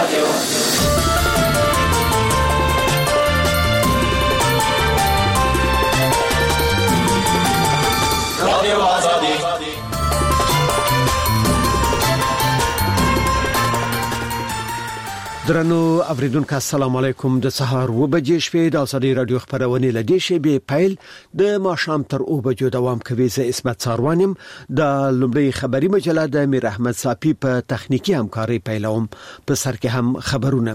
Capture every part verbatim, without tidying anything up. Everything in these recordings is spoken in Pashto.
رادیو آزادی. درنو اوریدونکو السلام علیکم. د سهار و بجې شپې د آزادي رادیو خبرونه لدې شی به پیل د ماښام تر او بجو دوام کوي. زه اسمت ساروانم. د لومړی خبري مجله د میر احمد صافي په تخنیکی همکاري پیلوم. په سر کې هم خبرونه.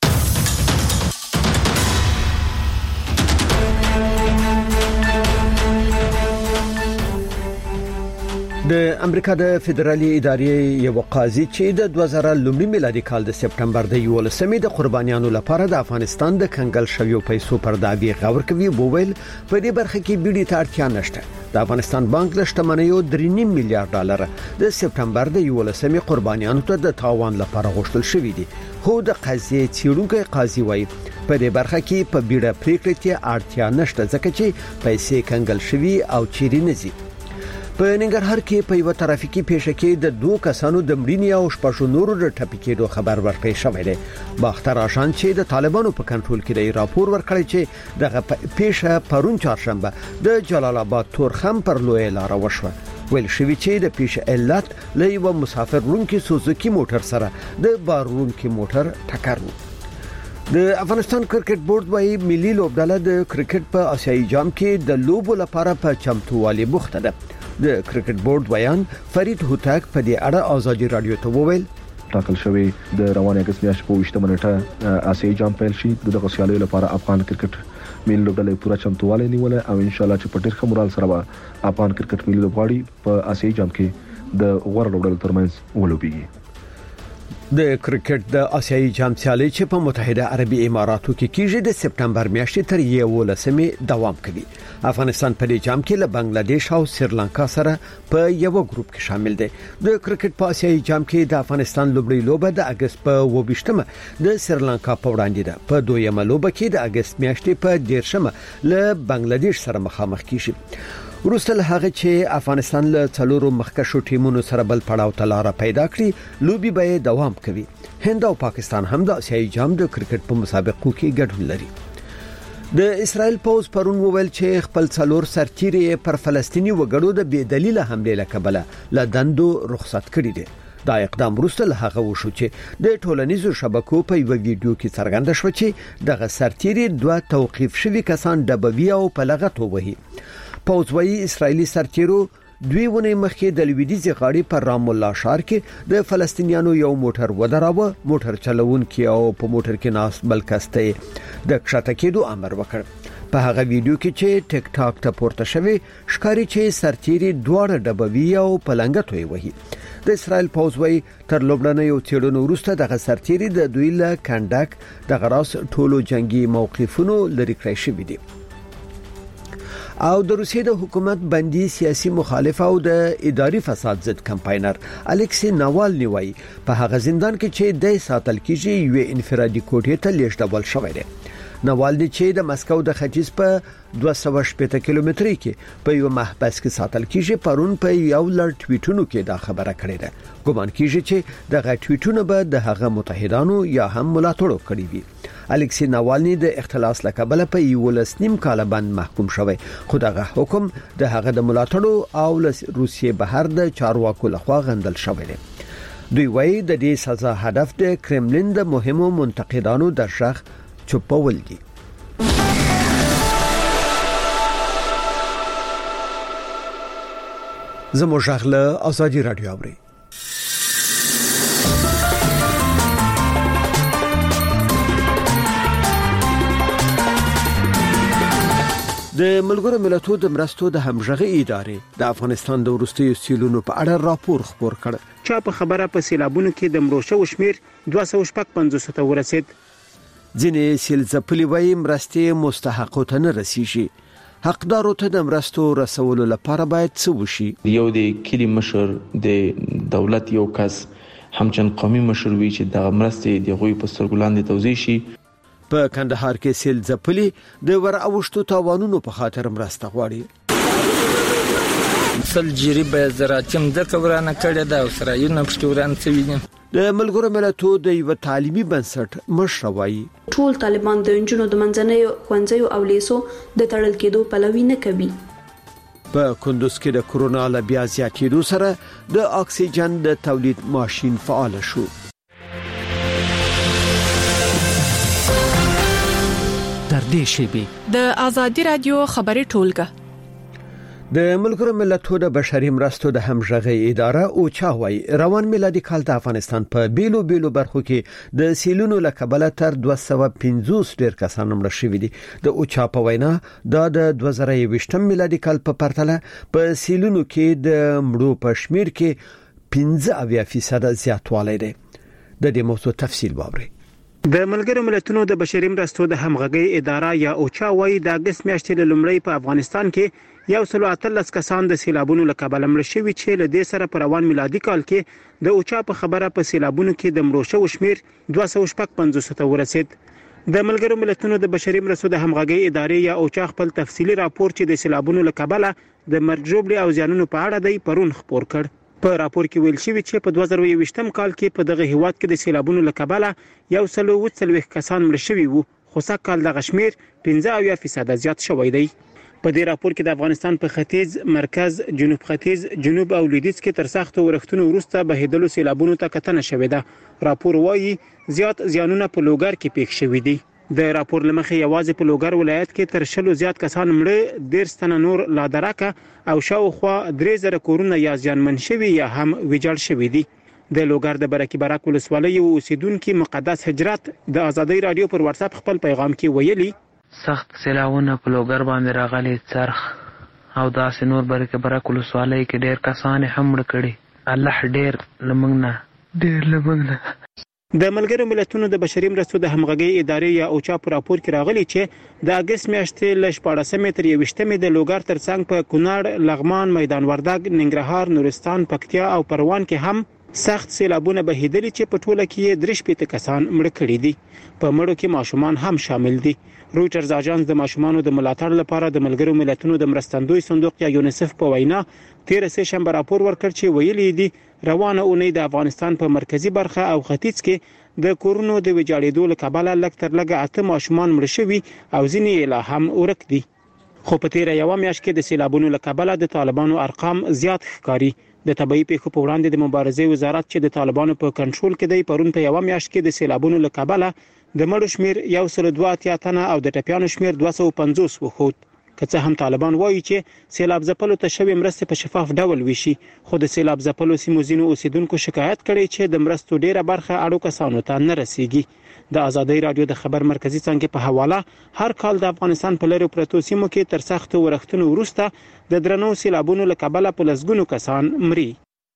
د امریکا د فدرالي ادارې یو قاضي چې د دوه زره لومړي میلادي کال د سپټمبر د یولسمې د قربانیانو لپاره د افغانستان د کنګل شویو پیسو پر دعوی غور کوي، وویل په دې برخه کې بیړې ته اړتیا نشته. د افغانستان بانک له شتمنیو درې نیم میلیارډ ډالر د سپټمبر د یولسمې قربانیانو ته د تاوان لپاره غوښتل شوی دي. خو د قضیې څېړونکو قاضي وایي په دې برخه کې په بیړه پریکړې ته اړتیا نشته ځکه چې پیسې کنګل شوی او چیرې نه ځي. په ننګرهار کې په یو ترافیکي پیښه کې د دوه کسانو د مړینې او شپږ نورو د ټپي کېدو خبر ورکړی شوی دی. باختر آشان چې د طالبانو په کنټرول کې دی راپور ورکړی چې دغه پیښه پرون چهارشنبه د جلال آباد تورخم پر لوی لار وشوه. ویل شوی چې د پیښې علت له یو مسافر وړونکي سوزوکی موټر سره د بار وړونکي موټر ټکر و. د افغانستان کرکټ بورډ وايي ملي لوبډله د کرکټ په آسیایي جام کې د لوبو لپاره په چمتووالي بوخته ده. د کرکټ بورډ بیان فرید هوتک په دې اړه آزادي رادیو ته وویل ټاکل شوی د روان اگست میاشتې په ویشتمه نیټه آسیایي جام پیل شي. دغه سیالیو لپاره افغان کرکټ ملي لوبډله پوره چمتووالی نیولې او ان شاء الله چې په ډېر ښه مورال سره به افغان کرکټ ملي لوبغاړي په آسیایي جام کې د غوړ لوبډلو ترمنځ ولوبېږي. د کرکټ د آسیایي جام سیالي چې په متحده عربي اماراتو کې کیږي د سپټمبر میاشتې تر یولسمې دوام کوي. افغانستان په دې جام کې له بنگلاديش او سریلانکا سره په یو ګروپ کې شامل دی. د کرکټ په آسیایي جام کې د افغانستان لوبډلې لوبه د اگست په وبشتمه د سریلانکا په وړاندې ده. په دویمه لوبه کې د اگست میاشتې په دیرشمه له بنگلاديش سره مخامخ کیږي. وروسته له هغه چې افغانستان له څلورو مخکښو ټیمونو سره بل پړاو ته لار پیدا کړی، لوبي به دوام کوي. هند او پاکستان هم د آسیایي جام د کرکټ په مسابقو کې ګډون لري. د اسرائیل پوز پرون وویل چې خپل څلور سرتیري پر فلسطینی وګړو د بې دلیله حمله لکبله له دندو رخصت کړي دي. دا اقدام وروسته له هغه وشو چې د ټولنیزو شبکو په یو ویډیو کې څرګنده شو چې دغه سرتیري دوه توقيف شوي کسان ډبوي او په لغت ووهي. پوز وايي اسرایلی سرتیرو دوی ونه مخکې د لویدیځ غاړي پر رام الله ښار کې د فلسطینیانو یو موټر ودراوه. موټر چلوونکي او په موټر کې ناس بل کسته د کښته کېدو امر وکړ. په هغه ویډیو کې چې ټیک ټاک ته پورته شوی ښکاری چې سرتیري دواړه ډبوي او پلنګ توي وهي. د اسرائیل پوز وايي تر لوبډنې یو تیړنو وروسته دغه سرتیري د دوی له کندک د غراس ټولو جنگي موقفونو لري کړی شوی دي. او د روسیې د حکومت بندي سیاسي مخالف او د اداري فساد ضد کمپاینر الکسی ناوالنی وایي په هغه زندان کې چې د ساتل کېږي یو انفرادي کوټې ته لیږدول شوی دی. ناوالنی چې د مسکو د ختیځ په دوه سوه شپږ کیلومتري کې په یو محبس کې ساتل کېږي. پرون په یو لړ ټویټونو کې دا خبره کړې ده. ګومان کېږي چې دغه ټویټونه به د هغه متحدانو یا هم ملاتړو کړی وي. الکسی ناوالنی د اختلاس لکبله په یولس نیم کال باندې محکوم شوی، خو دغه حکم د هغه د ملاتړو او روسیې بهر د چارواکو لخوا غندل شوی دی. دوی وایي د دې سزا هدف د کرملین د مهمو منتقدانو د شخ چوپول دي. زموږ غږ آزادي رادیو اوري. د ملګرو ملتونو د مرستو د همغږي ادارې د افغانستان د وروستیو سیلونو په اړه راپور خپور کړ. چا په خبره په سیلابونو کې د مروشو شمیر دوه سوه شپږ پنځوس ته ورسید. ځینې سیل ځپلي وایي مرستې مستحقو ته نه رسیږي. حقدارو ته د مرستو رسولو لپاره باید څه وشي. یو د کلی مشر د دولت یو کس همچن قومي مشر وی چې د مرستې د غوي په سترګلاندې توزیع شي. په کندهار کې سیل ځپلي د ور اوښتو تاوانونو په خاطر مرسته غواړي. سل جری به زراعتیم د کورانه کړه دا سرایونه پښتوران څوي. د ملګرو ملتونو د یو تعلیمي بنسټ مشر وایي ټول طالبان د انجونو د منځنۍ ښوونځیو او لیسو د تړل کېدو پلوي نه کوي. په کندوز کې د کورونا له بیا زیاتېدو سره د اکسیجن د تولید ماشين فعال شو. در دې شیبه د ازادي رادیو خبري ټولګه د ملګرو ملتونو د بشري مرستو د همغږي اداره او چاوي روان میلادي کال د افغانستان په بیلو بیلو برخو کې د سیلونو له کبله تر دوه سوه پنځوس ډیر کسان مړه شوي دي. د اوچا په وینا د دوه زره یوویشتم میلادي کال په پرتله په سیلونو کې د مړو په شمیر کې پنځه اویا فیصد زیاتوالی دی. د دې موضوع تفصیل واورئ. د ملګرو ملتونو د بشري مرستو د همغږي اداره یا اوچا وايي د اگست میاشتې لومړی په افغانستان کې یو سل اتلس کسان د سیلابونو له کبله مړه شوي چې له دې سره په روان میلادي کال کې د اوچا په خبره په سیلابونو کې د مړو شوو شمیر دوه سوه شپږ پنځوس ته ورسید. د ملګرو ملتونو د بشري مرستو د همغږي ادارې یا اوچا خپل تفصیلی راپور چې د سیلابونو له کبله د مرګ ژوبلې او زیانونو په اړه دی پرون خپور کړ. په راپور کې ویل شوی چې په دوه زره یوویشتم کال کې په دغه هیواد کې د سیلابونو له کبله یو سل اووه څلوېښت کسان مړه شوي وو، خو سږ کال دغه شمیر پنځه اویا فیصده زیات شوی دی. په دې راپور کې د افغانستان په ختیځ، مرکز، جنوب ختیځ، جنوب او لویدیځ کې تر سختو ورښتونو وروسته بهیدلو سیلابونو ته کتنه شوې ده. راپور وایي زیات زیانونه په لوګر کې پیښ شوي دي. د راپور لمخې یوازې په لوګر ولایت کې تر شلو زیات کسان مړه، ډیر ستنه نور لا درکه او شاوخوا درې زره کورونه یا زیانمن شوي یا هم ویجاړ شوي دي. د لوګر د برکي برک ولسوالۍ اوسیدونکو مقدس هجرت د ازادي رادیو پر واتس اپ خپل پیغام کې ویلي سخت سیلاونه په لوګر باندې راغلي څرخ او داسې نور برکي برک ولسوالۍ کې ډیر کسان هم مړ کړي. الله ډیر لمنګ نه ډیر لمنګ نه. د ملګرو ملتونو د بشري مرستو د همغږي ادارې یا اوچا په راپور کې راغلي چې د اگست میاشتې ل شپاړسمې تر یوویشتمې د لوګر ترڅنګ په کونړ، لغمان، میدان وردګ، ننګرهار، نورستان، پکتیا او پروان کې هم سخت سیلابونه بهیدلي چې په ټوله کې درې شپېته کسان مړه کړي دي. په مړو کې ماشومان هم شامل دي. رويټرز اژانس د ماشومانو د ملاتړ لپاره د ملګرو ملتونو د مرستندوی صندوق یا یونیسف په وینا تیر سه شنبه راپور ورکړ چې ویلي دي روانه اونۍ د افغانستان په مرکزی برخه او ختیځ کې د کورونو د ویجاړېدو له کبله لږ تر لږه اته ماشومان مړه شوي او ځینې یې لا هم ورک دي. خو په تیر یو میاشت کې د سیلابونو له کبله د طالبانو ارقام زیات ښکاري. د طبيعي پیښو په وړاندې د مبارزې وزارت چې د طالبانو په کنټرول کې دی پرون په یو میاشت کې د سیلابونو له کبله د مړو شمیر یو سل دوه اتیا تنه او د ټپیانو شمیر دوه سوه پنځوس وخوت. که څه هم طالبان وایي چې سیلاب ځپلو ته شوې مرستې په شفاف ډول وشي، خو د سیلاب ځپلو سیمو ځینو اوسیدونکو شکایت کړی چې د مرستو ډیره برخه اړو کسانو ته نه رسیږي. د ازادي رادیو د خبر مرکزی څنګه په حواله هر کال د افغانستان په لری پروتو سیمو کې تر سختو ورښتونو وروسته د درنو سیلابونو له کبله په لسګونو کسان مري.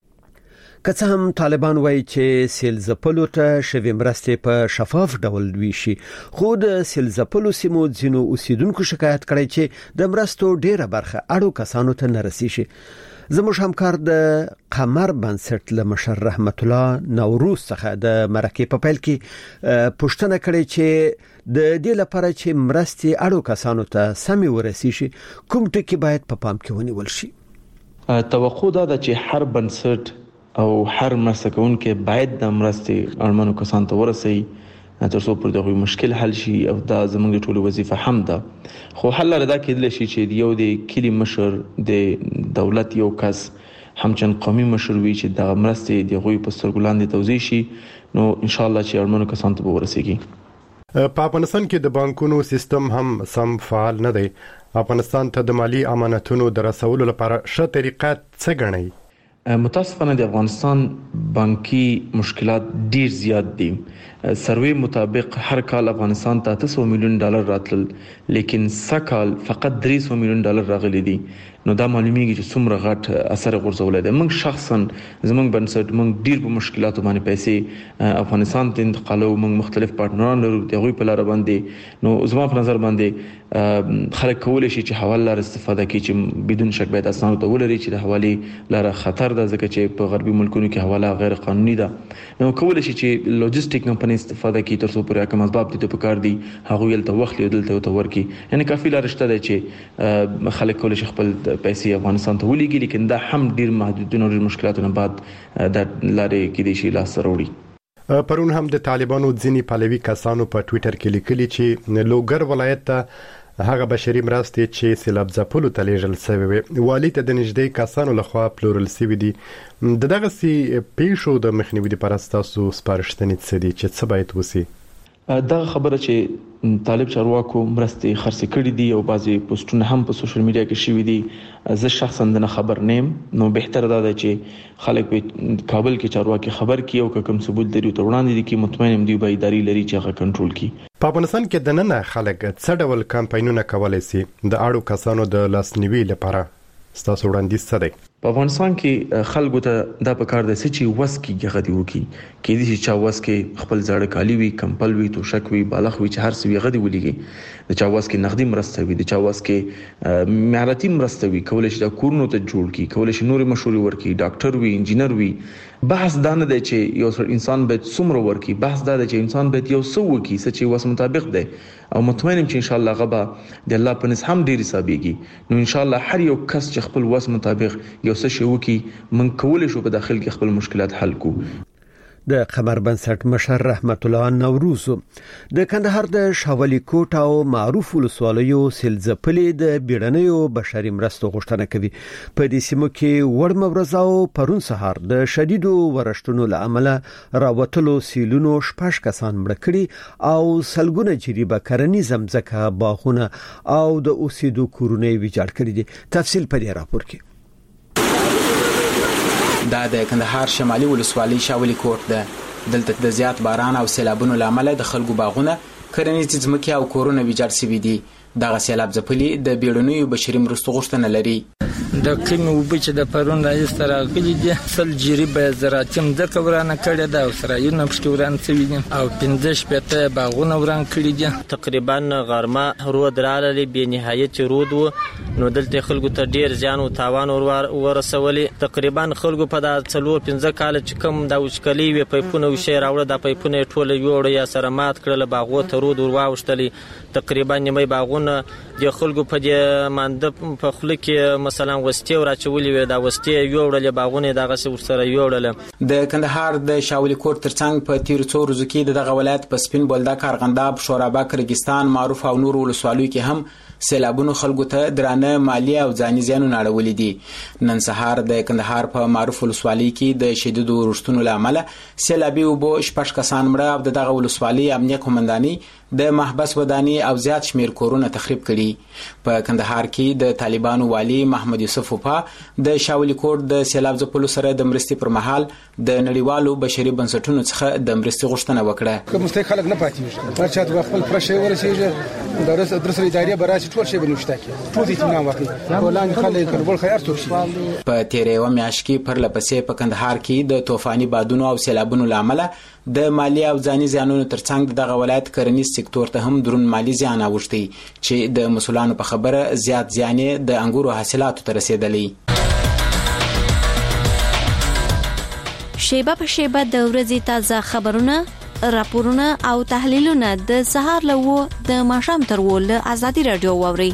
که څه هم طالبان وایي چې سیل ځپلو ته شوې مرستې په شفاف ډول وشي، خو د سیل ځپلو سیمو ځینو اوسیدونکو شکایت کړی چې د مرستو ډیره برخه اړو کسانو ته نه رسیږي. زموږ همکار د قمر بنسټ له مشر رحمت الله نوروز څخه د مرکې په پیل کې پوښتنه کړې چې د دې لپاره چې مرستې اړو کسانو ته سمې ورسیږي کوم ټکي باید په پام کې ونیول شي. توقع دا ده چې هر بنسټ او هر مرسته کوونکی باید د مرستې اړمنو کسانو ته ورسوي تر څو پر دغه مشکل حل شي او دا زموږ ټولو وظیفه هم ده. خو حل لري دا کېدل شي چې یو د کلی مشر د دولت یو کس همچن قومي مشر وي چې د مرستې د غوي په سترګو لاندې توزیع شي، نو ان شاء الله چې اړمنو کسانو ته ورسیږي. په افغانستان کې د بانکونو سیستم هم سم فعال نه دی. افغانستان ته د مالی امانتونو د رسولو لپاره ښه طریقه څه ګڼئ؟ متاسفانه د افغانستان بانکي مشکلات ډیر زیات دي. سروې مطابق هر کال افغانستان ته اته سوه میلیون ډالر راتلل، لیکن سکال فقط درې سوه میلیون ډالر راغلي دي. نو دا معلومیږي چې څومره غټ اثر غورځولای دی. موږ شخصا زموږ بنسټ موږ ډیر په مشکلاتو باندې پیسې افغانستان ته انتقالو. موږ مختلف پارتنران لرو د غوي په لار باندې. نو زما په نظر باندې خلک کولای شي چې حواله لار استفاده کړي چې بدون شک باید اسناد ته ولري چې د حواله لار خطر ده، ځکه چې په غربي ملکونو کې حواله غیر قانوني ده. نو کولای شي چې لوجستیک کمپنی استفاده کړي تر څو پورې کوم اسباب دي په کار دي هغه یل ته وخت لیدل ته ورکی. یعنی کافي لار شته چې خلک کولای شي خپل پیسې افغانستان ته ولېږي، لیکن دا هم ډیر محدودونه او مشکلاتونه بعد د لارې کې دي شي لاس وروړي. پرون هم د طالبانو ځینی پلوي کسانو په ټوئیټر کې لیکلي چې لوګر ولایت ته هغه بشري مرستې چې سیلاب ځپلو ته لیږل شوی وي والی ته د نږدې کسانو لخوا پلورل شوی دي. د دغه سي پیښو د مخنیوي لپاره تاسو سپارښتنې څه دي چې څه باید وسی؟ دا خبره چې طالب چارواکو مرستې خرڅ کړې دي او بعضي پوسټونه هم په سوشل میډیا کې شوي دي. زه شخصا د خبر نیم نو بهتره ده چې خلک په کابل کې چارواکي خبر کړي او کوم ثبوت لري ته وړاندې دي کې مطمئن دي به اداري لري چې هغه کنټرول کړي. په افغانستان کې د نن خلک څه ډول کمپاینونه کولای شي د اړو کسانو د لاسنیوي لپاره؟ ستاسو وړاندیز څه دی؟ په افغانستان کې خلکو ته دا پکار دی چې وس کې غدي وکي کې دي چې چا وس کې خپل ځړ کالی وي کمپل وي توشک وي بالغ وي چې هر څه وي غدي ولېږي د چا وس کې نقدي مرسته وي د چا وس کې معیاراتي مرسته وي کولای شي د کورونو ته جوړ کی کولای شي نور مشورې ورکي ډاکټر وي انجینر وي. بحث دا نه دی چې یو انسان باید څومره ورکي بحث دا دی چې انسان باید یو څه وکي چې وس مطابق دی او مطمئن یم چې ان شاء الله غبا د الله په نس هم ډیر حسابيږي نو ان شاء الله هر یو کس چې خپل وس مطابق یو څه شی وکي من کولای شو په داخل کې خپل مشکلات حل کو. د قمر بنسټ مشر رحمت الله نوروز د کندهار د شاولي کوټ او معروف ولسوالیو سلزپلې د بیړنیو بشري مرستو غوښتنه کوي. په دې سیمه کې وړ مبرزاو پرون سهار د شدیدو ورشتونو لامل راوتلو سیلونو شپږ کسان مړ کړي او سلګونه جریبه کرنی زمزکه باغونه او د اوسېدو کورونه ویجاړ کړي دي. تفصیل په دې راپور کې. دا د کندهار شمالي ولسوالۍ شاولي کوټ ده. دلته د زیات باران او سیلابونو لامل د خلکو باغونه کرنیز ځمکې او کورونه ویجاړ شوي دي. دغه سیلاب ځپلي د بیړنیو بشري مرستو غوښتنه لري. د کمی وبې چې د پرون راځي راغلي دي سل جریبه زراعتي مځکه ورانه کړې ده او سرایونه پکې ورانه شوي دي او پنځه شپېته باغونه وران کړي دي. تقریبا غرمه رود راغلی بې نهایت رود و نو دلته خلکو ته ډیر زیان او تاوان ورسولي. تقریبا خلکو په د څلور پنځه کال چې کوم د وشکلي وي پایپونه وشي راوړه د پایپونه ټوله یوړ یا سره مات کړل باغو ته رود ورواوشتلي. تقریبا نیمه باغونه د خلکو په دې مانده په خله کې مثلا وستي او راچولې وي دا وستي یوړل باغونه دغه سره یوړل. د کندهار د شاولي کوټ ترڅنګ په تیر څو ورځو کې دغه ولایت په سپین بولدک ارغنداب شورابک ریګستان معروف او نور ولسوالیو کې هم سیلابونو خلکو ته درانه مالی او ځاني زیانونه اړولې دي. نن سهار د کندهار په معروف ولسوالۍ کې د شدیدو ورشتونو لامل سیلابي وبو شپږ کسان مړه او دغه ولسوالۍ امنیه قومنداني د محبس ودانی او زیات شمیر کورونه تخریب کړي. په کندهار کې د طالبانو والی محمد یوسف وفا د شاولي کوټ د سیلاب ځپلو سره د مرستې پر مهال د نړیوالو بشري بنسټونو څخه د مرستې غوښتنه وکړه. کوم څه خلک نه پاتېږي هر چا د خپل پرشه ورسېږي درس درس ادارې براشي ټول شی بنوشته کې ټول اطمینان واخلي ولان خلک کړبل خیر څوک شي. په تیرې و میاشت کې پر لپسې په کندهار کې د طوفاني بادونو او سیلابونو لامل د مالی او ځاني زیانونو ترڅنګ دغه ولایت کرنیز سکتور ته هم درون مالی زیان اوښتی چې د مسولانو په خبره زیات زیان د انګورو حاصلاتو ته رسیدلی. شیبه په شیبه د ورځې تازه خبرونه راپورونه او تحلیلونه د سهار لوو د ماښام تر وو له ازادي رادیو واوري.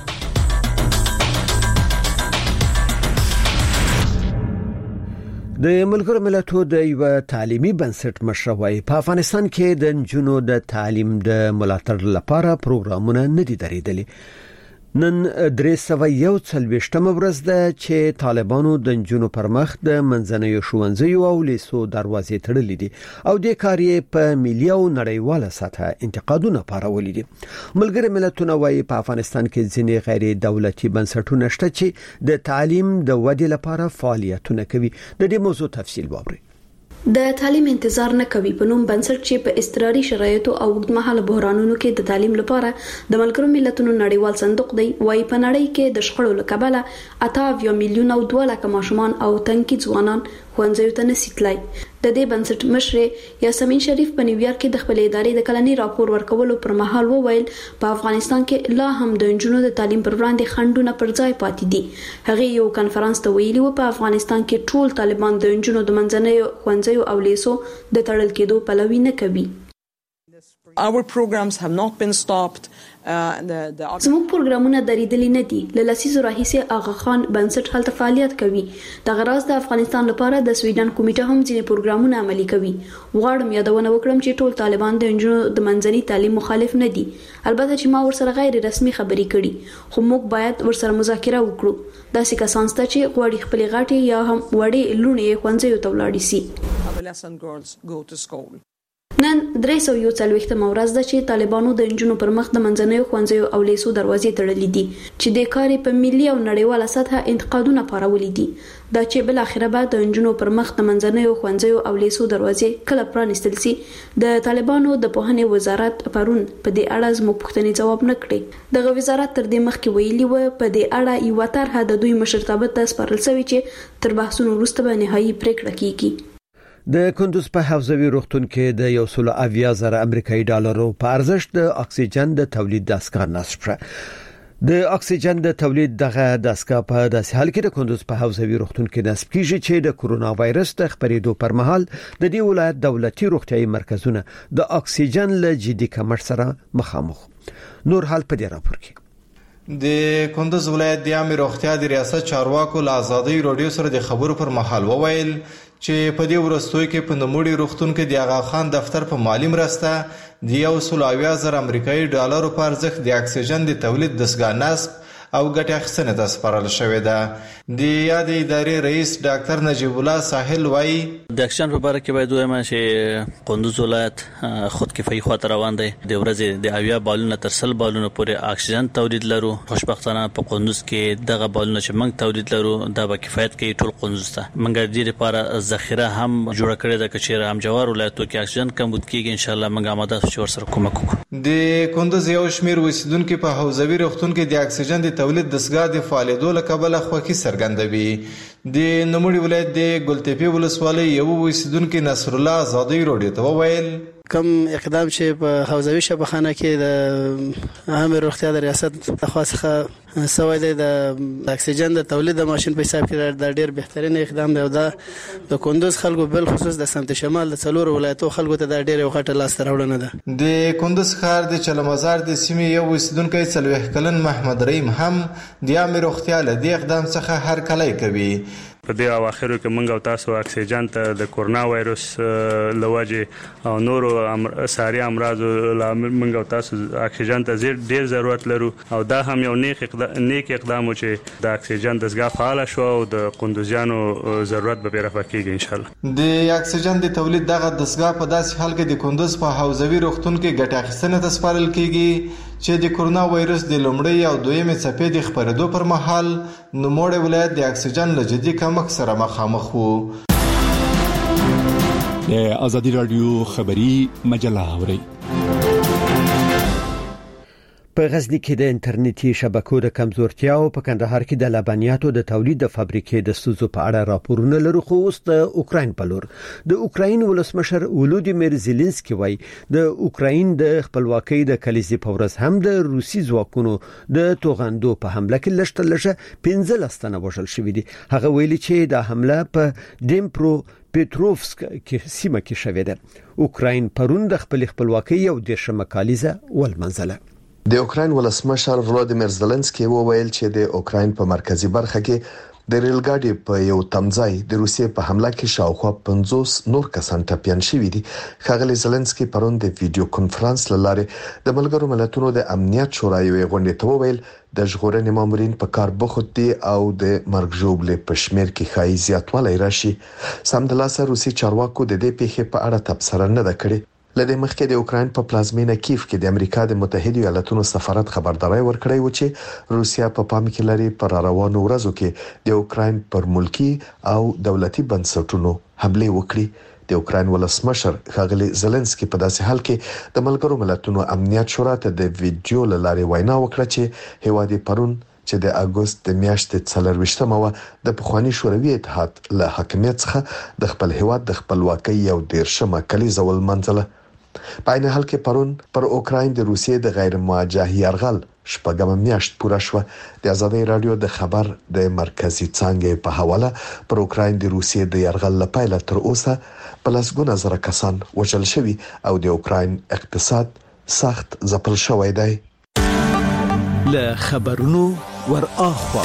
د ملګرو ملتونو د یو تعلیمي بنسټ مشر وايي په افغانستان کې د نجونو د تعلیم د ملاتړ لپاره پروګرامونه نه دي درېدلي. نن درې سوه یو څلوېښتمه ورځ ده چې طالبانو د نجونو پر مخ د منځنیو ښوونځیو او لیسو دروازې تړلې دي او د کار یې په ملي او نړیواله سطحه انتقادونه پارولي دي. ملګري ملتونه وايي په افغانستان کې ځینې غیر دولتي بنسټونه شته چې د تعلیم د ودې لپاره فعالیتونه کوي. د دې موضوع تفصیل واورئ. د تعلیم انتظار نه کوي په نوم بنسټ چې په اضطراري شرایطو او اوږدمهاله بحرانونو کې د تعلیم لپاره د ملګرو ملتونو نړیوال صندوق دی وايي په نړۍ کې د شخړو له کبله اته میلیون او دوه لکه ماشومان او تنکي ځوانان ښوونځیو ته نشي تللی. د دې بنسټ مشر یاسمین شریف په نیویارک کې د خپل ادارې د کلني راپور ورکولو پر مهال وویل په افغانستان کې لا هم د نجونو د تعلیم پر وړاندې خنډونه پر ځای پاتې دي. هغه یو کانفرنس ته ویلي و په افغانستان کې ټول طالبان د نجونو د منځنیو ښوونځیو او لیسو د تړل کېدو پلوي نه کوي. Our programs have not been stopped زموږ پروګرامونه درېدلي نه دي. له لسیزو راهیسې آغا خان بنسټ هلته فعالیت کوي. د غراز د افغانستان لپاره د سویډن کمیټه هم ځینې پروګرامونه عملي کوي. غواړم یادونه وکړم چې ټول طالبان د نجونو د منځني تعلیم مخالف نه دي. البته چې ما ورسره غیر رسمي خبرې کړي، خو موږ باید ورسره مذاکره وکړو. داسې کسان شته چې غواړي خپل غاټي یا هم وړې لونې ښوونځیو ته ولاړ شي. نن درې سوه یو څلوېښتمه ورځ ده چې طالبانو د نجونو پر مخ د منځنیو ښوونځیو او لیسو دروازې تړلې دي چې د کار په ملي او نړیواله سطحه انتقادونه پارولې دي. دا چې بل اخره بعد د نجونو پر مخ د منځنیو ښوونځیو او لیسو دروازې کله پرانیستل سي، د طالبانو د پوهنې وزارت پرون په دې اړه زموږ پوښتنې جواب نه کړي. دغه وزارت تر دې مخکې ویلي و په دې اړه یو طرحه د دوی مشرتابه ته سپارل شوې چې تر بحثونو وروسته به نهایي پریکړه کیږي. د کندوز په حوزوي روغتون کې د یو سل اویا زره امریکایي ډالرو په ارزښت د اکسیجن د تولید دستګاه نصب شوه. د اکسیجن د تولید دغه دستګاه په داسې حال کې د کندوز په حوزوي روغتون کې نصب کیږي چې د کورونا وایرس د خپرېدو پر مهال د دې ولایت دولتي روغتيایي مرکزونه د اکسیجن له جدي کمښت سره مخامخ. نور حال په دې راپور کې د کندوز ولایت د عامه روغتیا د ریاست چارواکو له آزادۍ رادیو سره د خبرو پر مهال وویل چې په دې ورستوي کې په نموړي روغتون کې د آغا خان دفتر په مالی مرسته د یو سل اویا زره امریکایي ډالرو په ارزښت د اکسیجن د تولید دستګاه نصب او ګټه اخیستنه ته سپارل شوې ده. د یاد ادارې رئیس ډاکټر نجیب الله ساحل وایي د اکسیجن په اړه کې باید وایم چې کندوز ولایت خودکفایي خواته روان دی. د ورځې د اویا بالونه تر سل بالونه پورې اکسیجن تولید لرو. خوشبختانه په کندوز کې دغه بالونه چې موږ تولید لرو دا به کفایت کوي ټول کندوز ته. موږ د دې لپاره ذخیره هم جوړ کړې ده چې هم جوار ولایتو کې اکسیجن کمبود کیږي. ان شاء الله موږ آماده شو چې ورسره کومک وکړو. د کندوز یو شمیر اوسیدونکو په حوزوي روغتون کې د اکسیجن د تولید دستګاه د فعالیتولو له کبله خوښي څرګندوي. د نوموړي ولایت د ګلتپې ولسوالۍ یو اوسیدونکو نصر الله آزادۍ رادیو ته وویل کم اقدام چې په حوزوي شبخانه کې د عامه روغتیا د ریاست لخوا څخه سوی دی د اکسیجن د تولید د ماشين په حساب کې د ډیر بهترین اقدام دی او دا د کندوز خلکو بل خصوص د سمت شمال د څلور ولایتو خلکو ته د ډیر وخت لاس راوړنه ده. د کندوز ښار د چلمزار د سیمې یو اوسیدونکی څلوېښت کلن محمد رحیم هم د عامه روغتیا له دې اقدام څخه هر کلی کوي. په دې اواخرو کې موږ او تاسو اکسیجن ته د کورونا وایرس لوجه او نورو ساري امراض لامل موږ او تاسو اکسیجن ته ډیر ضرورت لرو او دا هم یو نیک اقدام نیک اقدام چې د اکسیجن دستګاه فعال شو او د کندوزیانو ضرورت به رفع کیږي ان شاء الله. د اکسیجن د تولید دغه دستګاه په داسې حال کې د کندوز په حوزوي روغتون کې ګټه اخیستنه ته سپارل کیږي چې د کورونا وایرس د لومړۍ او دویمې څپې د خپرېدو پر مهال نوموړی ولایت د اکسیجن له جدي کمښت سره مخامخ وو. د ازادي رادیو خبری مجله اوري. په غزنی کې د انټرنیټي شبکو د کمزورتیا او په کندهار کې د لبنیاتو د تولید د فابریکې د ستونزو په اړه راپورونه لري. خو اوس د اوکراین په لور د اوکراین ولسمشر ولودیمیر زيلنسکي وایي د اوکراین د خپلواکۍ د کلیزې په ورځ هم د روسي ځواکونو د توغندو په حمله کې لږ لږه پنځه تنه وژل شوي دي. هغه ویلي چې د حمله په ډیمپرو پټروفسک کې سیمه کې شوې ده. اوکراین پرون د خپل خپلواکۍ او د شمکالیزه ولمنځله. د اوکراین ولسمشر ولودیمیر زيلنسکي وویل چې د اوکراین په مرکزی برخه کې د ریل ګاډي په یو تمځای د روسیې په حمله کې شاوخوا پنځوس نور کسان ټپيان شوي دي. ښاغلي زيلنسکي پرون د ویډیو کانفرنس لاره د ملګرو ملتونو د امنیت شورا یوې غونډې ته وویل د ژغورنې مامورین په کار بوخت دي او د مرګ ژوبلې په شمیر کې خای زیاتوالی راشي. سمدلاسه روسي چارواکو د دې پیښې په اړه تبصره نه ده کړې. لدې مخکې د اوکراین په پلازمینه کیف کې د امریکا د متحده ایالاتونو سفارت خبرداري ورکړی و چې روسیا په پام کې لري پر روانو ورځو کې د اوکراین پر ملکی او دولتي بنسټونو حمله وکړي. د اوکراین ولسمشر ښاغلي زيلنسکي په داسې حال کې د ملګرو ملتونو امنیت شورا ته د ویډیو لاره وینا وکړه چې هیواد پرون چې د اگست د میاشتې څلرويشتمه و د پخوانی شوروي اتحاد له حاکمیت څخه د خپل هیواد د خپلواکۍ یو دیرشمه کلیزه ولمنځله. په عین حال کې پرون پر اوکراین د روسیې د غیر موجه یرغل شپږم میاشت پوره شو. د ازادي رادیو د خبر د مرکزی څنګه په حواله پر اوکراین د روسیې د یرغل لپاره تر اوسه په لسګونه زره کسان وژل شوي او د اوکراین اقتصاد سخت ځپل شوی دی. له خبرونو ور اخوا.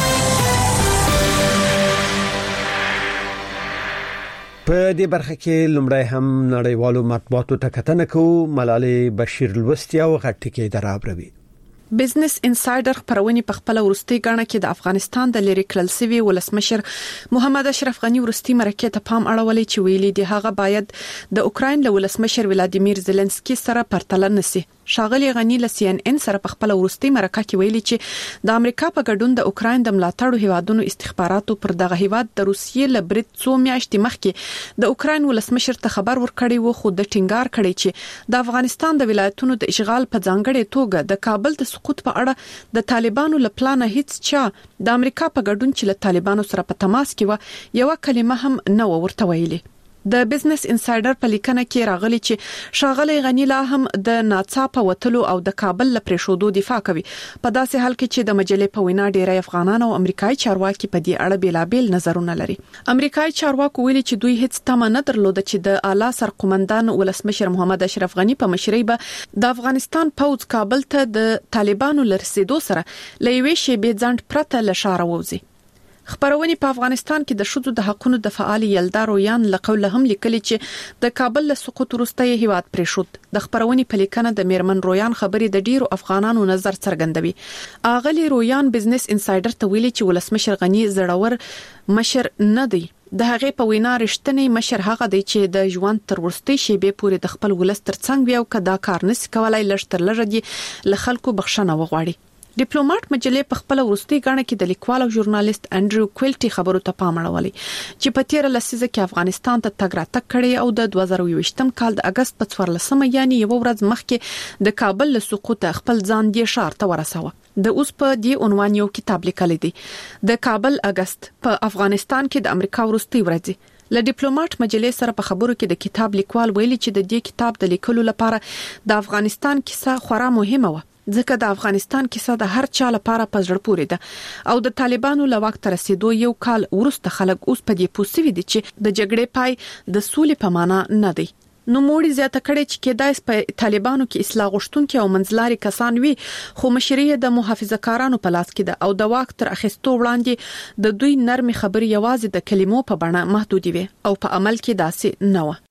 په دې برخه کې لومړی هم نړیوالو مطبوعاتو ته کتنه کوو. ملالۍ بشیر لوستي او غټکی درابروي. بزنس انسایډر خبرونه په خپل ورستي غاڼه کې د افغانستان د لری کلل سوي ولسمشر محمد اشرف غنی ورستي مرکه ته پام اړولې چې ویلي دی هغه باید د اوکراین له ولسمشر ولادیمیر زيلنسکي سره پرتل نسی. شاغلی غنی له سی ان ان سره په خپل ورستي مرکه کې ویلي چې د امریکا په ګډون د اوکراین د ملاتړو هیوادونو استخباراتو پر دغه هیواد د روسیې له برید څو میاشتې مخکې د اوکراین ولسمشر ته خبر ورکړی و، خو د ټینګار کړی چې د افغانستان د ولایتونو د اشغال په ځانګړې توګه د کابل د سقوط په اړه د طالبانو له پلان هیڅ چا د امریکا په ګډون چې له طالبانو سره په تماس کې و یو کلمه هم نه ورته ویلي. د بزنس انسایډر په لیکنه کې راغلی چې شاغلی غنی لا هم د ناڅاپه وتلو او د کابل له پریښودو دفاع کوي، په داسې حال کې چې د مجلې په وینا ډیری افغانان او امریکایي چارواکي په دې اړه بیلابیل نظرونه لري. امریکایي چارواکو ویلي چې دوی هیڅ تمه نه درلوده چې د اعلی سرقومندان ولسمشر محمد اشرف غنی په مشرۍ به د افغانستان پوځ کابل ته د طالبانو لرسېدو سره لېوي شی به ځند پرته لشاره ووزي. خبرونه په افغانستان کې د شذو د حقوقو د فعال یلدا رویان لقول هم لیکلي چې د کابل له سقوط وروسته هیواد پریښود. د خبرونه په لیکنه د میرمن رویان خبرې د ډیرو افغانانو نظر څرګندوي. اغلی رویان بزنس انسایډر ته ویلي چې ولسمشر غنی زړور مشر نه دی. د هغې په وینا رښتینی مشر هغه دی چې د ژوند تر ورستۍ شیبې پورې د خپل ولس ترڅنګ وي او کدا کار نس کولای لشتر لږه دی له خلکو بخښنه وغواړي. ډیپلوماټ مجلې په خپل ورستي غاڼه کې د لیکوال او ژورنالیست انډریو کویلټي خبرو ته پام اړولې چې په تیر لسیزه کې افغانستان ته تګ راتګ کړي او د دوه زره یوویشتم کال د اگست په څوارلسمه یعنی یو ورځ مخکې د کابل له سقوط خپل ځان دی شار ته ورساوه. د اوس په دې عنوان یو کتاب لیکل دی د کابل اگست په افغانستان کې د امریکا ورستي ورځ. له ډیپلوماټ مجلې سره په خبرو کې د کتاب لیکوال ویلي چې د دې کتاب د لیکلو لپاره د افغانستان کیسه خورا مهمه و، ځکه د افغانستان کیسه د هر چا لپاره په زړه پورې ده او د طالبانو له وخت رسیدو یو کال وروسته خلک اوس په دې پوسوي دي چې د جګړې پای د سولې په معنا نه دی. نو موړي زیاته کړي چې کېدای په طالبانو کې اصلاح غوښتونکي او منځلاري کسان وي، خو مشري د محافظه‌کارانو په لاس کې ده او د وخت تر اخیستو وړاندې د دوی نرمي خبري یوازې د کلمو په بڼه محدودي وي او په عمل کې داسې نه و.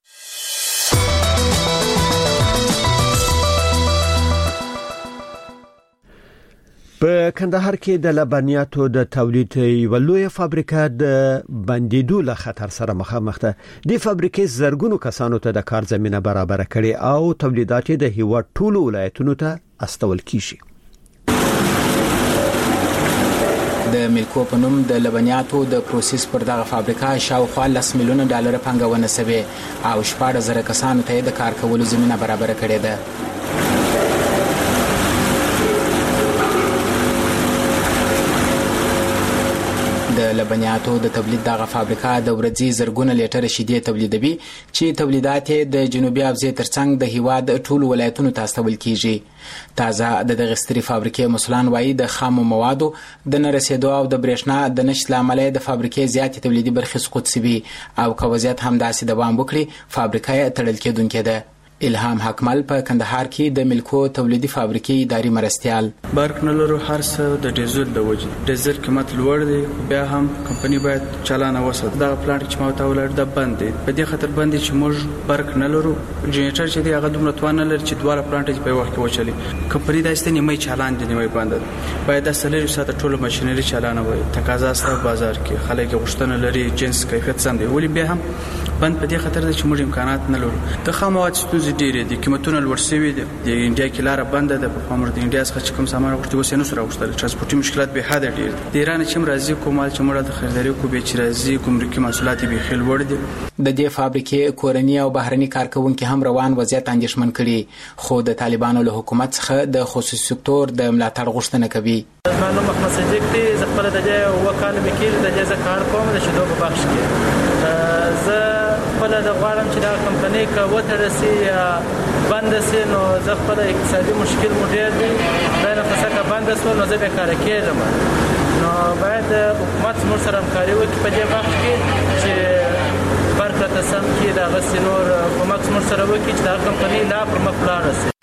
په کندهار کې د لبنیاتو د تولید یو لوی فابریکه د بندیدو له خطر سره مخامخ ده. د فابریکې زرګونو کسانو ته د کار زمينه برابر کړي او تولیدات د هیواد ټولو ولایتونو ته استول کیږي. د ملکو په نوم د لبنیاتو د پروسس پر دغه فابریکه شاوخوا لس میلیونه ډالر پانګونه شوې او شپږ زره کسانو ته د کار کولو زمينه برابر کړې ده. د لبنیاتو د تولید دغه فابریکه د ورځې زرګونه لیټر شیدې تولیدوي چې تولیدات د جنوبي حوزې ترڅنګ د هیواد ټولو ولایتونو ته استول کیږي. تازه د دغه ستري فابریکې مسولان وایي د خامو موادو د نرسېدو او د برېښنا د نشټ لامل د فابریکې زیاتې تولیدي برخې سقوط شوي او که وضعیت هم داسې دوام وکړي فابریکه یې تړل کېدونکې ده. الهام حکمل په کندهار کې د ملکو تولیدي فابریکې اداري مرستيال. برق نه لرو هر څه د ډیزل د وجې ډیزل قیمت لوړ دی، بیا هم کمپنی باید چلانه وسات. دا پلانټ چې ما ته ولر د بند دی په دې خاطر باندې چې موږ برق نه لرو، جنریټر چې دی هغه دومره توان نه لري چې دواړه پلانټ په وخت کې وچلي. کمپنی دا ستنې مې چالان دي نیمه باندې باید د سلری ساته ټول ماشينري چالانه وي. تقاضا ستاسو بازار کې خلک غوښتنه لري، جنس کیفیت سم دی، ولی بیا هم بند په دې خاطر چې موږ امکانات نه لرو. د خاموات ستونزې ډېرې دي، قیمتونه لوړ شوي دي. د انډیا کې لار بند ده، په پامور د انډیا څخه چې کوم سامان غوښتي وسه نه سره غوښتل ترانسپورتي مشکلات به حد ډېر دي. د ایران چې مرزي کومال چې موږ د خریداري کو به چې راځي ګمرکي محصولات به خل وړ دي. د دې فابریکې کورنی او بهرني کارکونکو هم روان وضعیت اندېښمن کړي، خو د طالبانو له حکومت څخه د خصوصي سکتور د ملاتړ غوښتنه کوي. مانو محمد صدیق دی، زه خپل د دې وکاله وکیل د دې کار کوم د شیدو په بخش کې. زه خپل د غواړم چې دا کمپنۍ کا وترسي یا بند سي، نو زه خپل اقتصادي مشکل مو ډېر دی، دا نه څه بند سو نو زه به کار کېږم. نو باید حکومت موږ سره همکاري وکړي په دې بخش کې چې برکت سم کې دا غسي نور کومک موږ سره وکړي چې دا کمپنۍ لا پر مخ لاړ شي.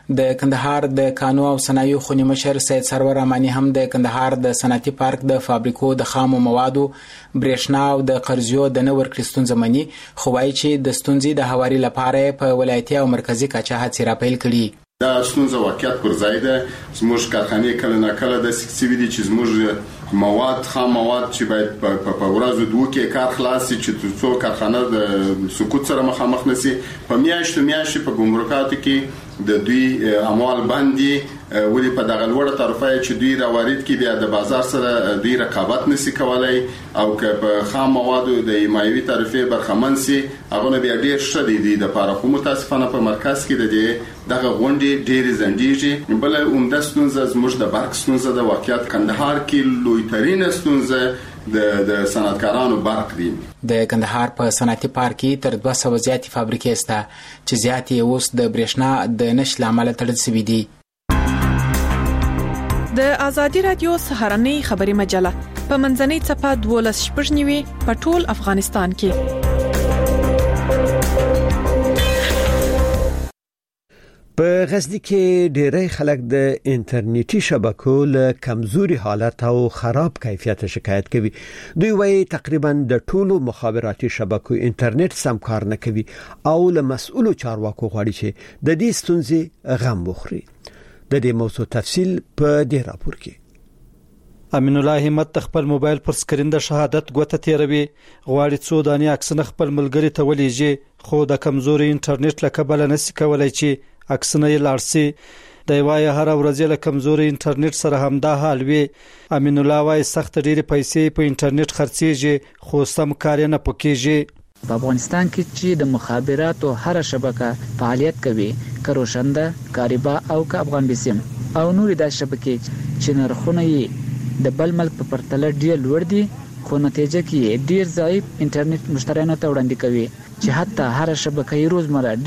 د کندهار د کانو او صنایعو خونی مشر سید سرور رحماني هم د کندهار د صنعتي پارک د فابریکو د خامو موادو برېښنا او د قرضیو د نه ورکړې ستونزه مني، خو وایي چې د ستونزې د هواري لپاره په ولایتي او مرکزي کچه هڅې راپیل کړي. دا ستونزه واقعیت پر ځای ده. زموږ کارخانې کله نه کله د سکسي دي چې زموږ مواد خام مواد چې باید په ورځو دوه کې کار خلاص شي چې څو کارخانه د سقوط سره مخامخ نشي. په میاشتو میاشتې په ګمرکاتو کې د دوی اموال باندې ولې په دغه لوړه طرفه چې دوی راوارد کې بیا د بازار سره دوی رقابت نشي کولای او که په خام موادو د ایمایوي طرفه برخمن سي هغه بیا ډیر شدید دي. د پاره خو متاسفانه په مرکز کې د دغه غونډې ډیر زندېږي. بل عمده ستونزه زموږ د برق ستونزه د واقعیت کندهار کې لوی ترين ستونزه د د صنعتکارانو برق دي. د کندهار په صنعتي پارک کې تر دوه سوه زیاتې فابریکې شته چې زیاتې اوس د برېښنا د نشټ لامل تړل شوي دي. د ازادي رادیو سهارنۍ خبري مجله په منځنۍ صفه دولس شپږ نیوي په ټول افغانستان کې. په غزنی کې ډېری خلک د انټرنیټي شبکو له کمزوري حالت او خراب کیفیت شکایت کوي. دوی وايي تقریبا د ټولو مخابراتي شبکو انټرنیټ سم کار نه کوي او له مسؤلو چارواکو غواړي چې د دې ستونزې غم وخوري. د دې موضوع تفصیل په دې راپور کې. امین الله همت خپل موبایل پر سکرین د شهادت ګوته تیروي، غواړي څو دانې عکسونه خپل ملګری ته ولېږي، خو د کمزوري انټرنیټ له کبله نشي کولای چې عکسونه یې لاړ شي. د وای هر ورځ له کمزوري انټرنیټ سره همدا حال وي. امین الله وای سخت ډېری پیسې په انټرنیټ خرڅيږي خو سم کار نه پکېږي. په افغانستان کې چې د مخابراتو هر شبکه فعالیت کوي، که روشنده، کاریبا او که افغان بیسیم او نور د شبکې چې نرخونه یې د بل ملک په پرتله ډیر لوړ دي، خو نتیجه کې ډیر ضعیف انټرنیټ مشتریانو ته وړاندې کوي چې حتی هر شبکه یې روزمره